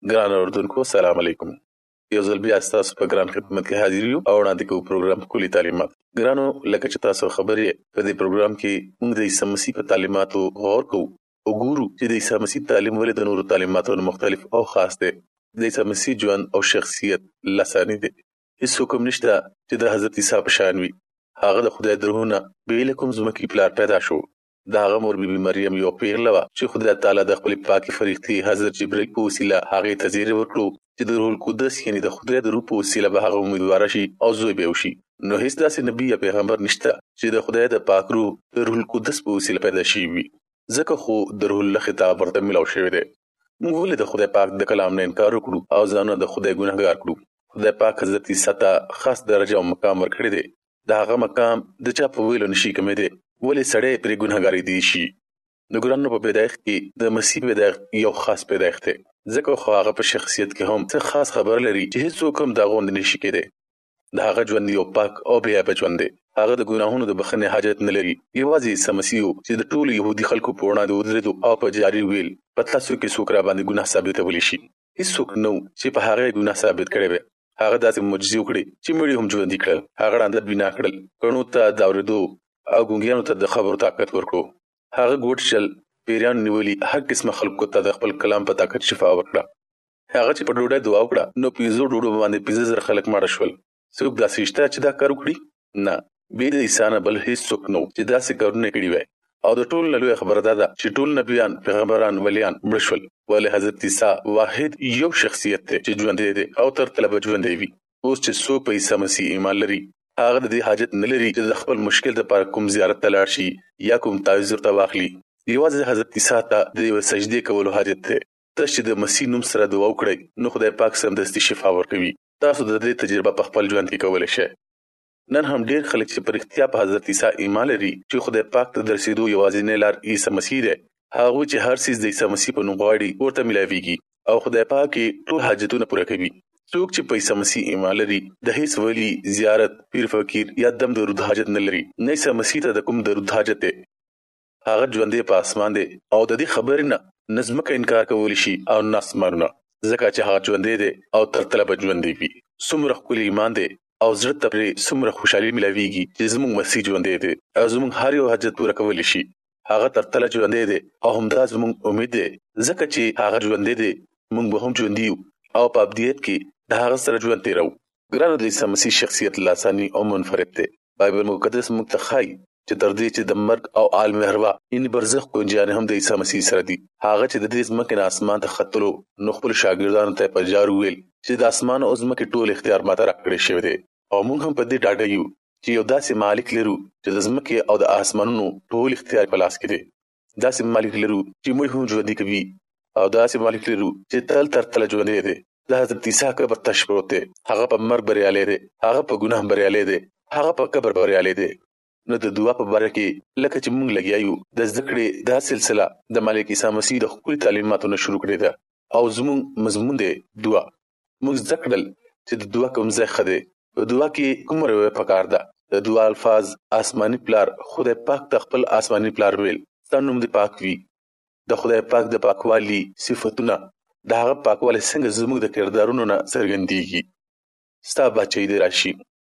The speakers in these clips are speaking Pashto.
ګران اوردونکو سلام علیکم. یو ځل بیا تاسو په ګران خدمت کې حاضر یو او وړاندې کوو پروګرام کلی تعلیمات. ګرانو لکه چې تاسو خبرې په دې پروګرام کې موږ د عیسی مسیح په تعلیماتو غور کوو او ګورو چې د عیسی مسیح تعلیم ولې د نورو تعلیماتو مختلف او خاص دی. د عیسی مسیح ژوند او شخصیت لاساني دی. هیڅ حکم نشته چې د حضرت عیسی په شان وي. هغه د خدای درونه بیل کوم زمکی پلار پیدا شو. دا هغه مور بی مریم یو پیغله وا چې خدای تعالی د خپل پاکي فرښتې حضرت جبرئیل په وسیله هغه ته زیری ورکړو چې د روح القدس یعنی د خدای د روح په وسیله به هغه امیدوار شي او زوی به وشي. نو هیڅ داسې نبی یا پیغمبر نشته چې د خدای د پاک روح د روح القدس په وسیله پیدا شي وي. ځکه خو د روح الله خطاب ورته ملو شوی دی. موږ ولې د خدای پاک د کلام نه انکار وکړو او ځان د خدای ګناهګار کړو؟ خدای پاک حضرت عیسی ته خاص درجه او مقام ورکړی دی. دا هغه مقام د چا په ویلو نشي کمې دی. ولې سړی پرې ګناهګاری دی شي؟ د ګرانو په پیدایښت کې د مسیح پیدایښت یو خاص پیدایښت دی. ځکه خو هغه په شخصیت کې هم څه خاص خبر لري چې هیڅوک هم دا غوند نشي کېدی. د هغه ژوند یو پاک او بې عیبه ژوند دی. هغه د ګناهونو د بخښنې حاجت نه لري. یوازې عیسی مسیح چې د ټولو یهودي خلکو په وړاندې ودرېدو او په جاري ویل په تاسو کې څوک را باندې ګناه ثابتولی شي. هیڅوک نو چې په هغه ګناه ثابت کړی وي. هغه داسې معجزې وکړې چې مړي هم ژوندي کړل. هغه ړانده بنا کړل. کڼو ته د اورېدو او ګونګیانو ته د خبرو طاقت ورکړو. هغه ګوټ شل پیریان نیولي هر قسمه خلکو ته د خپل کلام په طاقت شفا ورکړه. هغه چې په ډوډۍ دعا وکړه نو پیزو ډوډو باندې 15,000 خلک مړه شول. څوک داسې شته چې دا کار وکړي؟ نه، بې د عیسی نه بل هیڅوک نو چې داسې کارونه کړي وای. او د ټول لوی خبره ده چې ټول نبیان، پیغمبران، ولیان مړه شول. ولې حضرت عیسی واحد یو شخصیت دی چې ژوندی دی او تر تله به ژوندی وي. اوس چې څوک په عیسی مسیح ایمان لري هغه د دې حاجت نه لري چې د خپل مشکل لپاره کوم زیارت ته لاړ شي یا کوم تعویذ ورته واخلي. یوازې حضرت عیسی ته د یو سجدې کولو حاجت دی. تاسو چې د مسیح نوم سره دعا وکړئ نو خدای پاک سمدستي شفا ورکوي. تاسو د دې تجربه په خپل ژوند کې کولای شئ. نن هم ډیر خلک چې پر اختیار په حضرت عیسی ایمان لري چې خدای پاک ته درسېدو یوازینی لار عیسی مسیح دی. هغه چې هر څه د عیسی مسیح په نوم غواړي ورته ملاويږي او خدای پاک ټول حاجتونه پوره کوي. څوک چې په عیسی مسیح ایمان لري د هیڅ ولی، زیارت، پیر فقیر یا دم درود حاجت نه لري. نه عیسی مسیح ته د کوم درود حاجت دی. هغه ژوندې په اسمان دی او د دې خبرې نه نظمکه انکار کولی شي او ناسمانونه. ځکه چې هغه ژوندې دی او تر تله به ژوندی وي. څومره ښکلی ایمان دی او زړه ته پرې څومره خوشحالي ملاویږي چې زموږ مسیح ژوندی دی او زموږ هر یو حاجت پوره کولی شي. هغه تر تله ژوندی دی او همدا زموږ امید دی. ځکه چې هغه ژوندی دی موږ به هم ژوندي یو او په ابدیت کې د هغه سره ژوند تیرو. ګرانو د عیسی مسیح شخصیت لاساني او منفرد دی. بایبل مقدس موږ ته ښایي چې تر دې چې د مرګ او عالم هروا ان برزخ کوجانې هم د عیسی مسیح سره دي. هغه چې د دې ځمکې نه اسمان ته ختلو نو خپل شاګردانو ته په جار ویل چې د اسمان او ځمکې ټول اختیار ماته راکړی شوی دی. او موږ هم په دې ډاډه یو چې یو داسې مالک لرو چې د ځمکې او د اسمانونو ټول اختیار په لاس کې دی. داسې مالک لرو چې موږ هم ژوندي کوي او داسې مالک لرو چې تل تر تله ژوندی دی. د حضرت عیسی قبر تش پروت دی. هغه په مرګ بریالی دی. هغه په ګناه بریالی دی. هغه په قبر بریالی دی. نو د دعا په باره کې لکه چې موږ لګیا یو د زده کړې دا سلسله د مالک عیسی مسیح د ښکلي تعلیماتو نه شروع کړې ده او زموږ مضمون دی دعا. موږ زده کړل چې د دعا کوم ځای ښه دی. په دعا کې کوم رویه پکار ده. د دعا الفاظ آسماني پلار خدای پاک ته خپل آسماني پلار ویل. ستا نوم دې پاک وي. د خدای پاک د پاکوالي صفتونه د هغه پاکوالی څنګه زموږ د کردارونو نه څرګندېږي. ستا بچی دې راشي.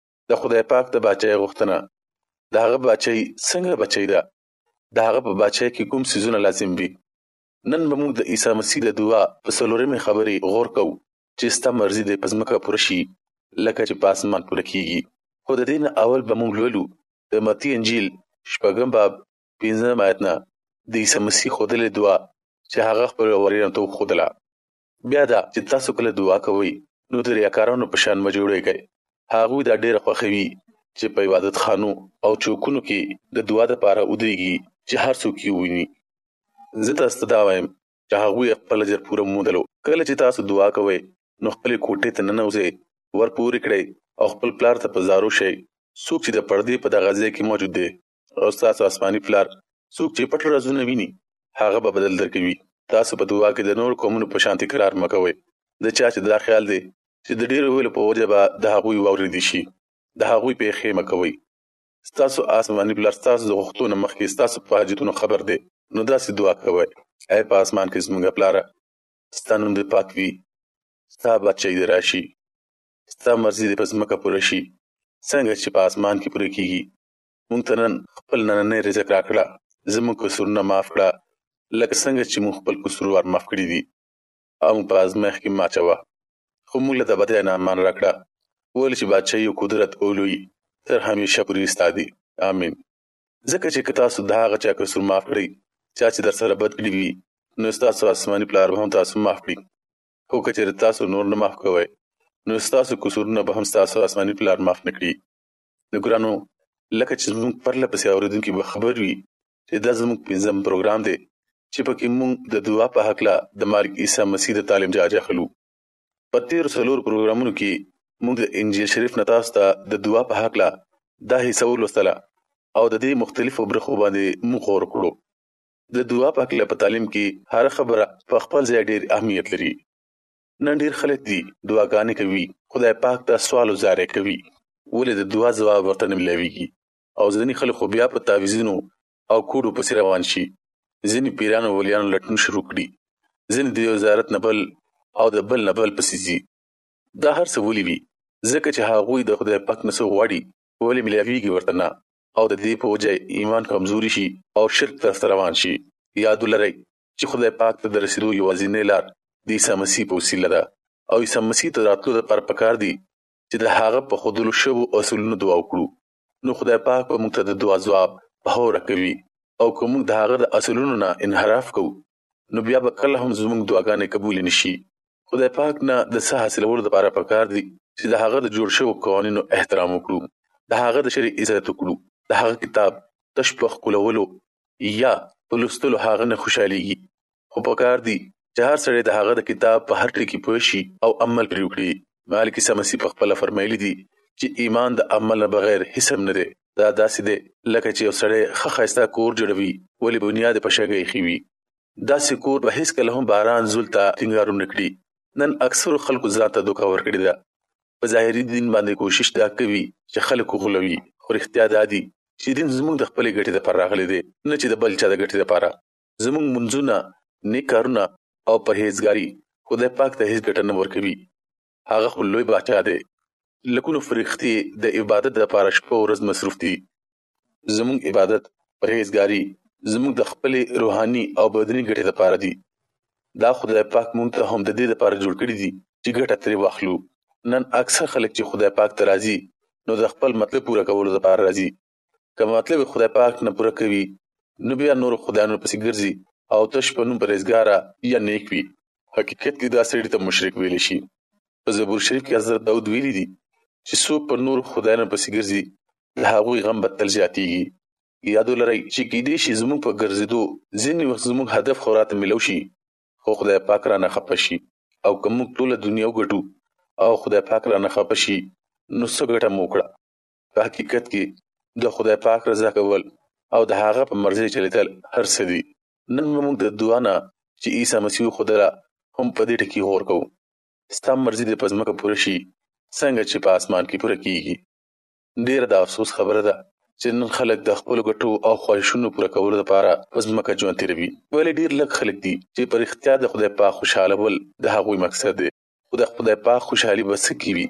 د خدای پاک د بچی غوښتنه د هغه بچی څنګه بچی ده. د هغه په بچی کې کوم څیزونه لازم وي. نن به موږ د عیسی مسیح د دعا په څلورمې خبرې غور کوو چې ستا مرضي دې په ځمکه پوره شي لکه چې په اسمان پوره کیږي. خو د دې نه اول به موږ لولو د متی انجیل 6 باب 15 آیت نه د عیسی مسیح ښودلې دعا چې هغه خپل وریانو ته وښودله. بیا دا چې تاسو کله دعا کوئ نو د ریاکارانو په شان مه جوړېږئ. هغوی دا ډېره خوښوي چې په عبادت خانو او چوکونو کې د دعا دپاره ودرېږي چې هر څوک یې وویني. زه تاسو ته دا وایم چې هغوی خپل اجر پوره موندلو. کله چې تاسو دعا کوئ نو خپلې کوټې ته ننوځئ، ور پورې کړئ او خپل پلار ته په زارو شئ. څوک چې د پردې په دغه ځای کې موجود دی او ستاسو آسماني پلار څوک چې پټ رازونه ویني هغه به بدل درکوي. تاسو په دعا کې د نور قومونو په شان تکرار مه کوئ. د چا چې دا خیال دی چې د ډېرو ویلو په وجه به د هغوی واورېدی شي د هغوی پیښې مه کوئ. ستاسو آسماني پلار ستاسو د غوښتنو نه مخکې ستاسو په حاجتونو خبر دی. نو داسې دعا کوئ: ای په اسمان کې زموږ پلاره، ستا نوم دې پاک وي، ستا بادشاہي دې راشي، ستا مرضي دې په ځمکه پوره شي څنګه چې په اسمان کې پوره کیږي. مونږ ته نن خپل نننی رزق راکړه، زموږ قصورونه معاف کړه لکه څنګه چې مونږ خپل قصور معاف کړي دي، او مونږ په ازمایښت کې مه اچوه، خو مونږ له د بدۍ نه امان راکړه، ولې چې بادشاهي او قدرت او لویي تر همیشه پورې ستا دي. آمین. ځکه چې که تاسو د هغه چا قصور معاف کړئ چا چې در سره بد کړي وي، نو ستاسو آسماني پلار به هم تاسو معاف کړي. خو که چېرې تاسو نور نه معاف کوئ، نو ستاسو قصورونه به هم ستاسو آسماني پلار معاف نه کړي. نو ګرانو، لکه چې زموږ پرله پسې اورېدونکي به خبر وي چې دا زموږ 5م پروګرام دی چې پکې مونږ د دعا په هکله د مالک عیسی مسیح د تعلیم جاج اخلو. په تېرو 4 پروګرامونو کې مونږ د انجیل شریف نه تاسو ته د دعا په هکله دا حصه ولوستله او د دې مختلفو برخو باندې مونږ غور کړو. د دعا په هکله په تعلیم کې هر خبره په خپل ځای ډېر اهمیت لري. نن ډېر خلک دي دعاګانې کوي، خدای پاک ته سوال او زاری کوي، ولې د دعا ځواب ورته نه ملاویږي. او ځینې خلک خو بیا په تعویذونو او کوډو پسې روان شي، ځینې پیرانو ولیانو لټون شروع کړي، ځینې د یو زیارت نه بل او د بل نه بل پسې ځي. دا هر څه ولې وي؟ ځکه چې هغوی د خدای پاک نه څه غواړي، ولې ملاویږي ورته نه، او د دې په وجه ایمان کمزوري شي او شرک ته روان شي. یاد ولرئ چې خدای پاک ته د رسیدو یوازینۍ لار د عیسی مسیح په وسیله ده، او عیسی مسیح ته راتلو لپاره پکار دي چې د هغه په ښودلو شوو اصولونو دعا وکړو. نو خدای پاک به موږ ته د دعا ځواب په هوره کوي، او که موږ د هغه د اصولونو نه انحراف کوو، نو بیا به کله هم زموږ دعاګانې قبول نشي. خدای پاک نه د څه حاصلولو لپاره پکار دي چې د هغه د جوړ شوو قوانینو احترام وکړو، د هغه د شریعت عزت وکړو، د هغه کتاب تش په ښکلولو یا په لوستلو هغه نه خوشحالیږي، خو پکار دي چې هر سړی د هغه د کتاب په هر ټکي پوه شي او عمل پرې وکړي. مالک عیسی مسیح په خپله فرمایلي دي چې ایمان د عمل نه بغیر هیڅ هم نه دی. دا داسې دی لکه چې یو سړی ښه ښایسته کور جوړوي، ولې بنیاد یې په شګه ایښی وي. داسې کور به هیڅکله هم باران زول ته ټینګار ونه کړي. نن اکثرو خلکو ځان ته دوکه ورکړې ده، په ظاهري دین باندې کوشش دا کوي چې خلک وغولوي، خو رښتیا دا دي چې دین زموږ د خپلې ګټې دپاره راغلی دی، نه چې د بل چا د ګټې دپاره. زموږ منځونه، نیک کارونه او پرهیزګاري خدای پاک ته هیڅ ګټه نه ورکوي. هغه خو لوی باچا دی، لکونو فرښتې د عبادت دپاره شپه او ورځ مصروف دي. زموږ عبادت، پرهیزګاري زموږ د خپلې روحاني او بدني ګټې دپاره دي. دا خدای پاک مونږ ته هم د دې دپاره جوړ کړي دي چې ګټه ترې واخلو. نن اکثر خلک چې خدای پاک ته راځي، نو د خپل مطلب پوره کولو دپاره راځي. که مطلب خدای پاک نه پوره کوي، نو بیا نور خدایانو پسې ګرځي او تش په نوم پرهیزګاره یا نیک وي. حقیقت کې دا سړي ته مشرک ویلی شي. په زبور شریف کې حضرت داود ویلي دي چې څوک په نور خدایانو پسې ګرځي، د هغوی غم به تل زیاتیږي. یاد ولرئ چې کیدای شي زموږ په ګرځېدو ځینې وخت زموږ هدف خو راته میلو شي، خو خدای پاک رانه خفه شي. او که موږ ټوله دنیا وګټو او خدای پاک رانه خفه شي، نو څه ګټه مو وکړه؟ په حقیقت کې د خدای پاک رضا کول او د هغه په مرضي چلیدل هر څه دي. نن موږ د دعا نه چې عیسی مسیح وښودله هم په دې ټکي غور کوو. ستا مرضي دې په ځمکه پوره شي څنګه چې په اسمان کې پوره کیږي. ډېره د افسوس خبره ده چې نن خلک د خپلو ګټو او خواهشونو پوره کولو لپاره په ځمکه ژوند تېروي. ولې ډېر لږ خلک دي چې په رښتیا د خدای پاک خوشحالول د هغوی مقصد دی. خو د خدای پاک خوشحالي به څه کې وي؟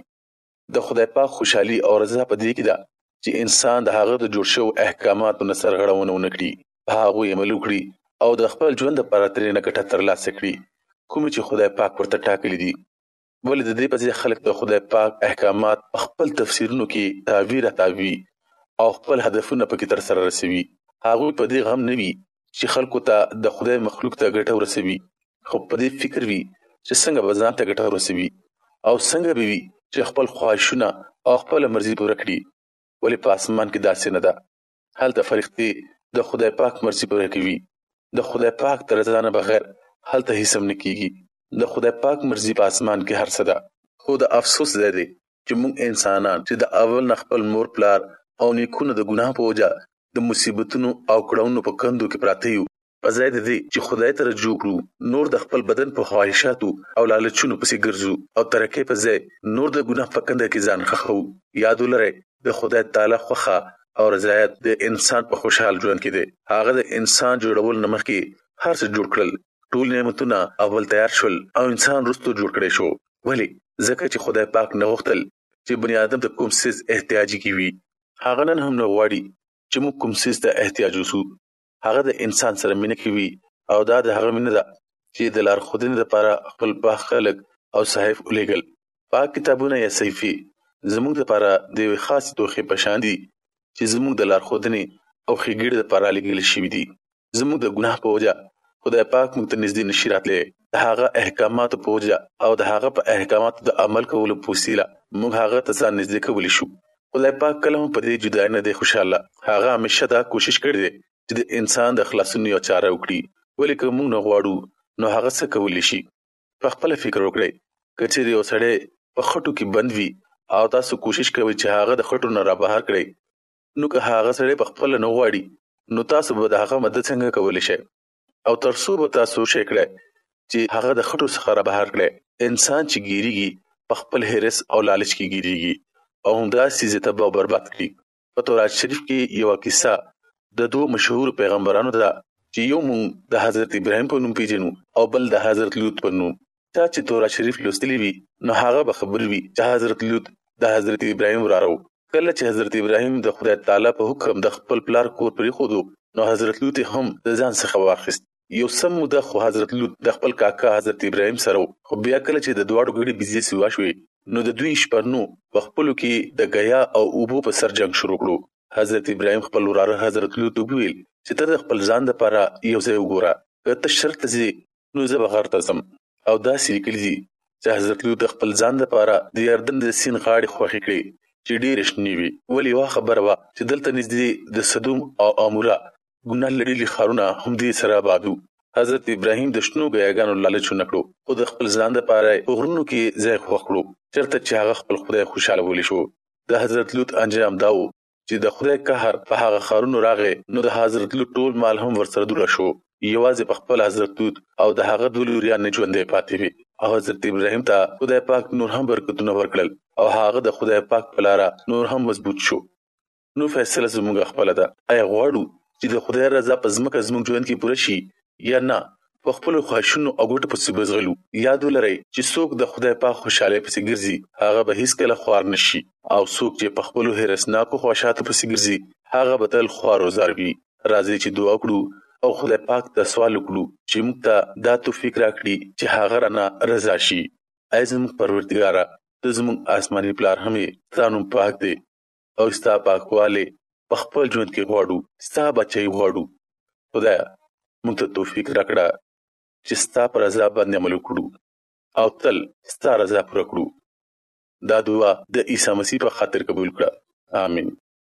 د خدای پاک خوشحالي او رضا په دې کې ده چې انسان د هغه د جوړ شوو احکاماتو نه سرغړونه ونه کړي، په هغوی عمل وکړي او د خپل ژوند لپاره ترېنه ګټه ترلاسه کړي، کومې چې خدای پاک ورته ټاکلي دي. ولې د دې په ځای خلک د خدای پاک احکامات په خپل تفسیرونو کې تاوي او خپل هدفونه پکې تر سره رسوي. هغوی په دې غم نه وي چې خلکو ته د خدای مخلوق ته ګټه ورسوي، خو په دې فکر وي چې څنګه به ځان ته ګټه ورسوي او څنګه به وي چې خپل خواهشونه او خپل مرضي پوره کړي. ولې په اسمان کې داسې نه ده؟ هلته فرښتې د خدای پاک مرضي پوره کوي. د خدای پاک تر رضا نه بغیر هلته هیڅ هم نه کیږي. د خدای پاک مرضي په اسمان کې هر څه ده. خو د افسوس ځای دی چې موږ انسانان چې د اول نه خپل مور پلار او نیکونو د ګناه په وجه د مصیبتونو او کړاوونو په کندو کې پراته یو، په ځای د دې چې خدای ته رجوع کړو، نور د خپل بدن په خواهشاتو او لالچونو پسې ګرځو او ترقۍ په ځای نور د ګناه په کنده کې ځان ښخوو. یاد ولرئ د خدای تعالی خوښه او رضایت د انسان په خوشحال ژوند کې دی. هغه د انسان جوړول نه مخکې هر څه جوړ کړل، ټول نعمتونه اول تیار شول او انسان وروسته جوړ کړی شو. ولی ځکه چې خدای پاک نه غوښتل چې بنی آدم د کوم څیز احتیاجي کی وي هغه نن هم نه غواړي چې موږ کوم څیز ته احتیاج وسو هغه د انسان سره مینه کوي او دا د هغه مینه ده چې د لار خودنې لپاره خپل پاک خلق او صحیف ولېګل پاک کتابونه یا صحیفې زموږ لپاره د یوې خاصې توښې په شان دي چې زموږ د لار خودنې او ښېګړې لپاره لېږل شوي دي زموږ د ګناه په وجه خدای پاک موږ ته نږدې نشي راتلی د هغه احکاماتو په وجه او د هغه په احکاماتو د عمل کولو په وسیله موږ هغه ته ځان نږدې کولی شو خدای پاک کله هم په دې جدای نه دی خوشاله هغه همیشه دا کوشش کړی دی چې د انسان د خلاصون یو چاره وکړي ولې که موږ نه غواړو نو هغه څه کولی شي په خپل فکر وکړئ که چېرې یو سړی په خټو کې بند وي او تاسو کوشش کوئ چې هغه د خټو نه را بهر کړئ نو که هغه سړی په خپل نه غواړي نو تاسو به د هغه مدد څنګه کولی شئ او تر څو به تاسو شئ کړئ چې هغه د خټو څخه را بهر کړئ انسان چې ګیریږي په خپل هرس او لالچ کې ګیریږي او همداسې ځای تباه او برباد کړي په تورات شریف کې یوه کیسه د دوه مشهور پیغمبرانو ده چې یو مونږ د حضرت ابراهیم په نوم پیژنو او بل د حضرت لوط په نوم چا چې تورات شریف لوستلی وي نو هغه به خبر وي چې حضرت لوط د حضرت ابراهیم وراره و کله چې حضرت ابراهیم د خدای تعالی په حکم د خپل پلار کور پرېښودو نو حضرت لوط هم د ځان څخه واخیست یو سم موده خو حضرت لوط د خپل کاکا حضرت ابراهیم سره خو بیا کله چې د دواړو ګډې بيزې سوا شوې نو د دوی شپرنو په خپلو کې د غیا او اوبو په سر جنگ شروع کړو حضرت ابراهیم خپل وراره حضرت لوط ویل چې ته د خپل ځان لپاره یو ځای وګوره که ته شرط زی نو زه به غر ته ځم او داسې لیکلي دي چې حضرت لوط د خپل ځان لپاره د یردن د سیند غاړې خوښې کړې چې ډېرې شنې وي ولې یوه خبره وه چې دلته نږدې د سدوم او عموره ګناه لرلي ښارونه همدې سره آباد وو حضرت ابراهیم د شنو ګیاګانو لالچ ونه کړو خو د خپل ځان لپاره په غرونو کې ځای خوښ کړو چېرته چې هغه خپل خدای خوشحاله ولی شو د حضرت لوط انجام دا و چې د خدای قهر په هغه ښارونو راغی نو د حضرت لوط ټول مال هم ورسره دوړه شو یوازې په خپل حضرت لوط او د هغه دوه لوریان ژوندی پاتې وي او حضرت ابراهیم ته خدای پاک نور هم برکتونه ورکړل او هغه د خدای پاک په لاره نور هم مضبوط شو نو فیصله زموږ خپله ده آیا غواړو چې د خدای رضا په ځمکه زموږ ژوند کې پوره شي یا نه په خپلو خواهشونو او ګوټو پسې بځغلو یاد ولرئ چې څوک د خدای پاک خوشحالۍ پسې ګرځي هغه به هیڅکله خوار نشي او څوک چې په خپلو هرسناکو خواهشاتو پسې ګرځي هغه به تل خوار او زار وي راځئ چې دعا وکړو او خدای پاک ته سوال وکړو چې موږ ته دا توفیق راکړي چې هغه رانه رضا شي ای زموږ پروردګاره ته زموږ آسماني پلار هم یې ستا نوم پاک دی او ستا پاکوالی په خپل ژوند کې غواړو ستا بچی غواړو خدایه موږ ته توفیق راکړه چې ستا پر رضا باندې عمل وکړو او تل ستا رضا پوره کړو دا دعا د عیسی مسیح په خاطر قبول کړه آمین